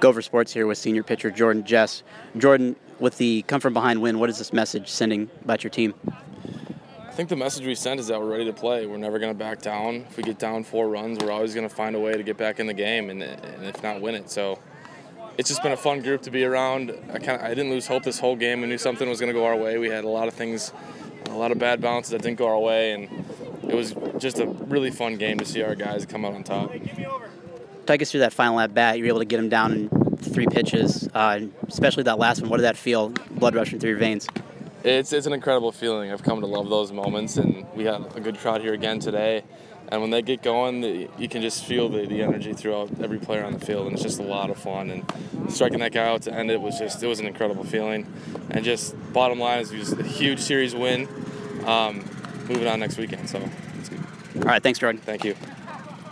Gopher Sports here with senior pitcher Jordan Jess. Jordan, with the come-from-behind win, what is this message sending about your team? I think the message we sent is that we're ready to play. We're never going to back down. If we get down 4 runs, we're always going to find a way to get back in the game and if not, win it. So it's just been a fun group to be around. I didn't lose hope this whole game. We knew something was going to go our way. We had a lot of things, a lot of bad bounces that didn't go our way, and it was just a really fun game to see our guys come out on top. Take us through that final at-bat. You were able to get them down in 3 pitches, especially that last one. What did that feel, blood rushing through your veins? It's an incredible feeling. I've come to love those moments, and we had a good crowd here again today. And when they get going, you can just feel the energy throughout every player on the field, and it's just a lot of fun. And striking that guy out to end it was an incredible feeling. And just bottom line is just a huge series win, moving on next weekend. So it's good. All right, thanks, Jordan. Thank you.